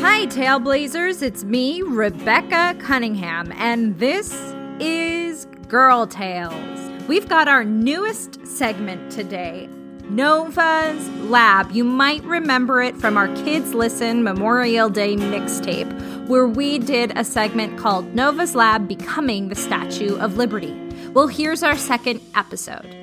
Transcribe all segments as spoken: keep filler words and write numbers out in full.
Hi, Tailblazers. It's me, Rebecca Cunningham, and this is Girl Tales. We've got our newest segment today, Nova's Lab. You might remember it from our Kids Listen Memorial Day mixtape, where we did a segment called Nova's Lab Becoming the Statue of Liberty. Well, here's our second episode.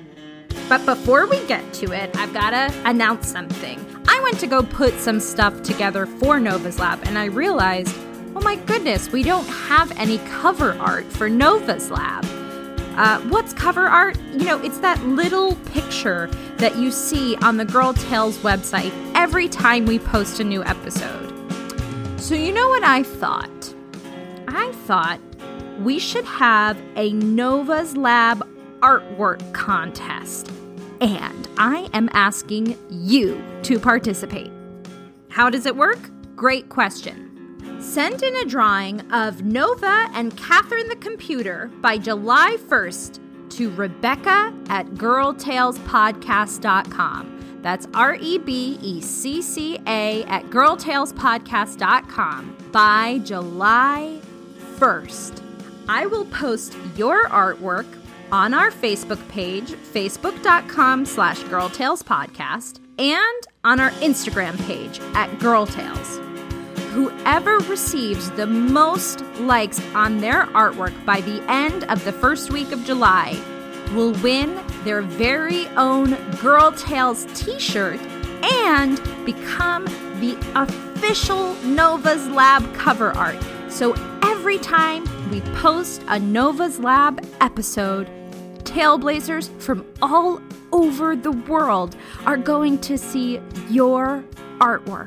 But before we get to it, I've got to announce something. I went to go put some stuff together for Nova's Lab, and I realized, oh my goodness, we don't have any cover art for Nova's Lab. Uh, what's cover art? You know, it's that little picture that you see on the Girl Tales website every time we post a new episode. So you know what I thought? I thought we should have a Nova's Lab artwork contest. And I am asking you to participate. How does it work? Great question. Send in a drawing of Nova and Catherine the computer by July first to Rebecca at girl tales podcast dot com. That's R E B E C C A at girl tales podcast dot com by July first. I will post your artwork on our Facebook page, facebook.com slash girltalespodcast, and on our Instagram page at girltales. Whoever receives the most likes on their artwork by the end of the first week of July will win their very own Girl Tales t-shirt and become the official Nova's Lab cover art. So every time we post a Nova's Lab episode, Tailblazers from all over the world are going to see your artwork.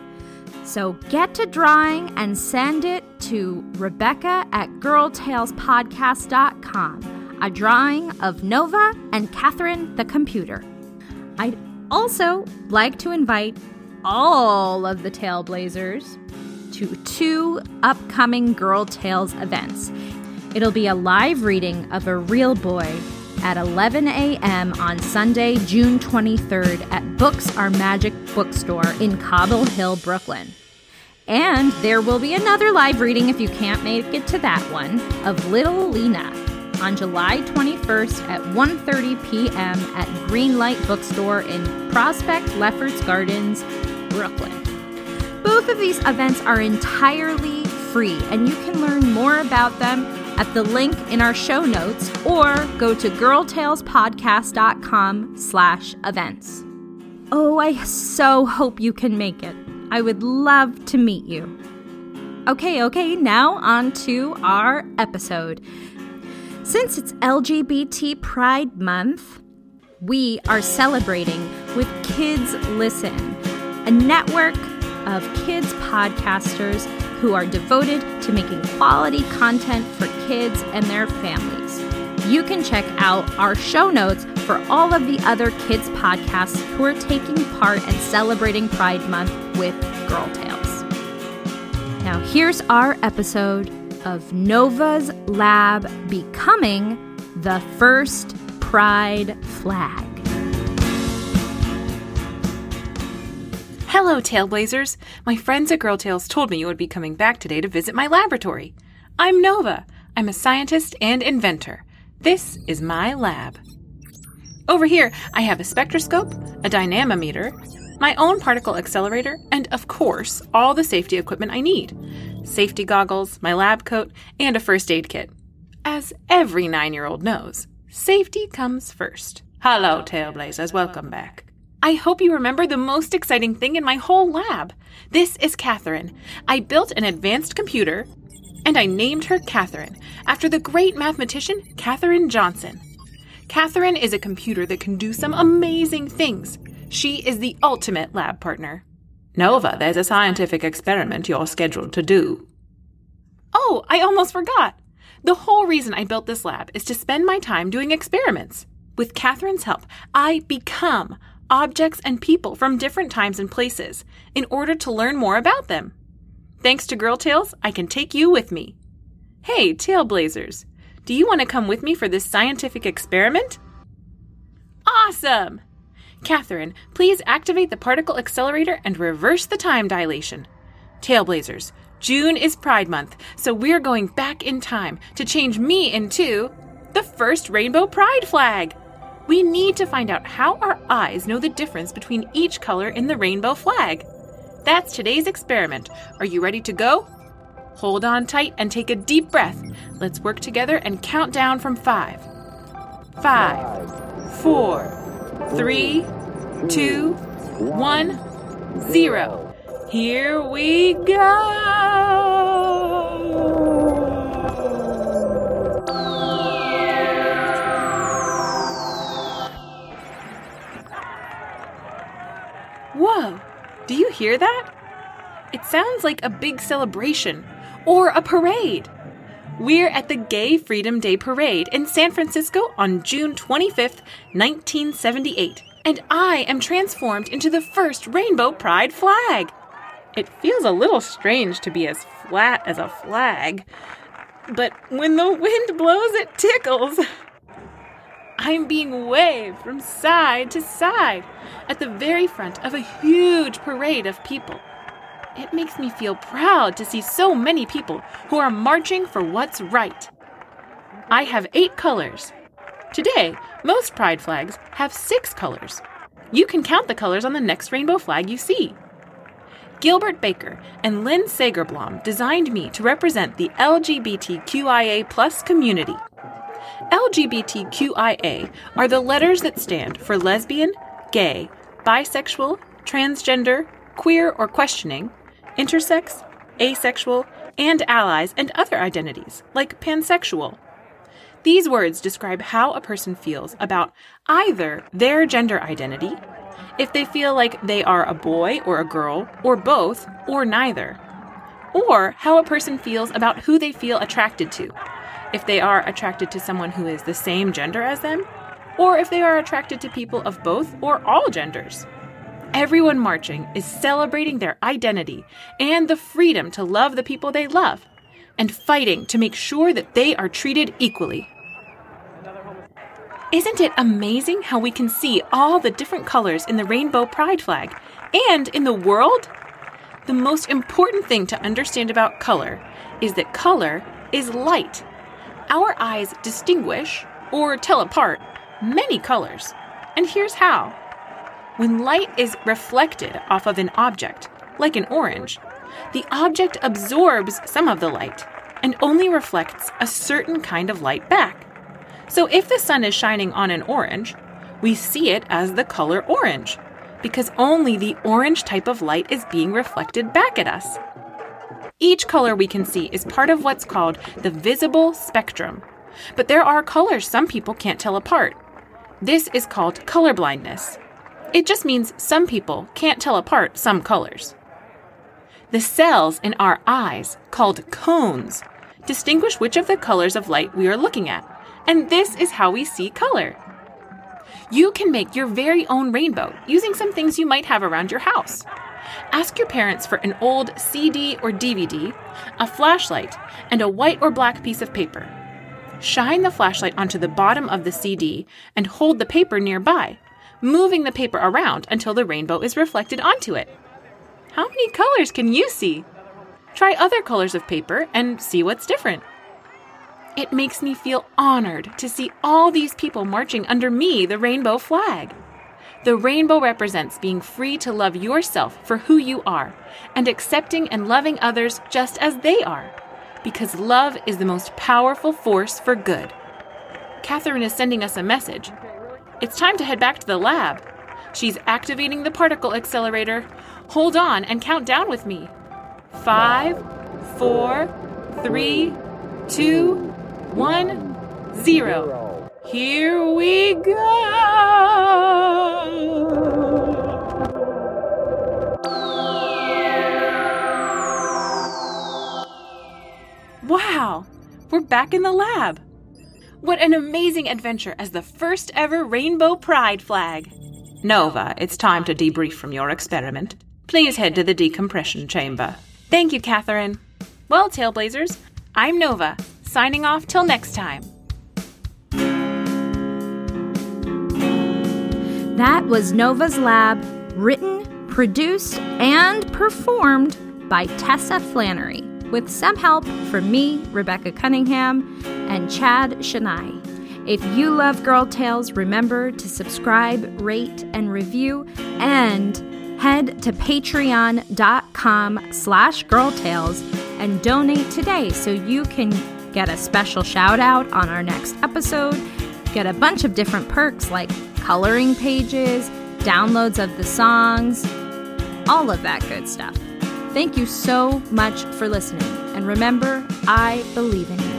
So get to drawing and send it to Rebecca at girl tales podcast dot com. A drawing of Nova and Catherine the computer. I'd also like to invite all of the Tailblazers to two upcoming Girl Tales events. It'll be a live reading of A Real Boy at eleven a.m. on Sunday, June twenty-third at Books Are Magic Bookstore in Cobble Hill, Brooklyn. And there will be another live reading, if you can't make it to that one, of Little Lena on July twenty-first at one thirty p.m. at Greenlight Bookstore in Prospect Lefferts Gardens, Brooklyn. Both of these events are entirely free, and you can learn more about them at the link in our show notes or go to girltalespodcast.com slash events. Oh, I so hope you can make it. I would love to meet you. Okay, okay, now on to our episode. Since it's L G B T Pride Month, we are celebrating with Kids Listen, a network of kids podcasters who are devoted to making quality content for kids and their families. You can check out our show notes for all of the other kids podcasts who are taking part and celebrating Pride Month with Girl Tales. Now here's our episode of Nova's Lab Becoming the First Pride Flag. Hello, Tailblazers. My friends at Girl Tales told me you would be coming back today to visit my laboratory. I'm Nova. I'm a scientist and inventor. This is my lab. Over here, I have a spectroscope, a dynamometer, my own particle accelerator, and of course, all the safety equipment I need. Safety goggles, my lab coat, and a first aid kit. As every nine-year-old knows, safety comes first. Hello, Tailblazers. Welcome back. I hope you remember the most exciting thing in my whole lab. This is Catherine. I built an advanced computer, and I named her Catherine, after the great mathematician Katherine Johnson. Catherine is a computer that can do some amazing things. She is the ultimate lab partner. Nova, there's a scientific experiment you're scheduled to do. Oh, I almost forgot. The whole reason I built this lab is to spend my time doing experiments. With Catherine's help, I become objects and people from different times and places in order to learn more about them. Thanks to Girl Tales, I can take you with me. Hey, Tailblazers, do you want to come with me for this scientific experiment? Awesome! Catherine, please activate the particle accelerator and reverse the time dilation. Tailblazers, June is Pride Month, so we're going back in time to change me into the first rainbow pride flag. We need to find out how our eyes know the difference between each color in the rainbow flag. That's today's experiment. Are you ready to go? Hold on tight and take a deep breath. Let's work together and count down from five. Five, four, three, two, one, zero. Here we go! Whoa! Do you hear that? It sounds like a big celebration or a parade. We're at the Gay Freedom Day Parade in San Francisco on June twenty-fifth, nineteen seventy-eight, and I am transformed into the first rainbow pride flag. It feels a little strange to be as flat as a flag, but when the wind blows, it tickles. I'm being waved from side to side at the very front of a huge parade of people. It makes me feel proud to see so many people who are marching for what's right. I have eight colors. Today, most pride flags have six colors. You can count the colors on the next rainbow flag you see. Gilbert Baker and Lynn Sagerblom designed me to represent the L G B T Q I A plus community. L G B T Q I A are the letters that stand for lesbian, gay, bisexual, transgender, queer or questioning, intersex, asexual, and allies and other identities, like pansexual. These words describe how a person feels about either their gender identity, if they feel like they are a boy or a girl, or both, or neither, or how a person feels about who they feel attracted to, if they are attracted to someone who is the same gender as them, or if they are attracted to people of both or all genders. Everyone marching is celebrating their identity and the freedom to love the people they love, and fighting to make sure that they are treated equally. Isn't it amazing how we can see all the different colors in the rainbow pride flag and in the world? The most important thing to understand about color is that color is light. Our eyes distinguish, or tell apart, many colors. And here's how. When light is reflected off of an object, like an orange, the object absorbs some of the light and only reflects a certain kind of light back. So if the sun is shining on an orange, we see it as the color orange, because only the orange type of light is being reflected back at us. Each color we can see is part of what's called the visible spectrum, but there are colors some people can't tell apart. This is called colorblindness. It just means some people can't tell apart some colors. The cells in our eyes, called cones, distinguish which of the colors of light we are looking at, and this is how we see color. You can make your very own rainbow using some things you might have around your house. Ask your parents for an old C D or D V D, a flashlight, and a white or black piece of paper. Shine the flashlight onto the bottom of the C D and hold the paper nearby, moving the paper around until the rainbow is reflected onto it. How many colors can you see? Try other colors of paper and see what's different. It makes me feel honored to see all these people marching under me, the rainbow flag. The rainbow represents being free to love yourself for who you are and accepting and loving others just as they are, because love is the most powerful force for good. Catherine is sending us a message. It's time to head back to the lab. She's activating the particle accelerator. Hold on and count down with me. Five, four, three, two, one, zero. Here we go! Wow! We're back in the lab! What an amazing adventure as the first ever Rainbow Pride flag! Nova, it's time to debrief from your experiment. Please head to the decompression chamber. Thank you, Catherine. Well, Tailblazers, I'm Nova, signing off till next time. That was Nova's Lab, written, produced, and performed by Tessa Flannery, with some help from me, Rebecca Cunningham, and Chad Shania. If you love Girl Tales, remember to subscribe, rate, and review, and head to patreon.com slash girltales and donate today so you can get a special shout out on our next episode, get a bunch of different perks like coloring pages, downloads of the songs, all of that good stuff. Thank you so much for listening, and remember, I believe in you.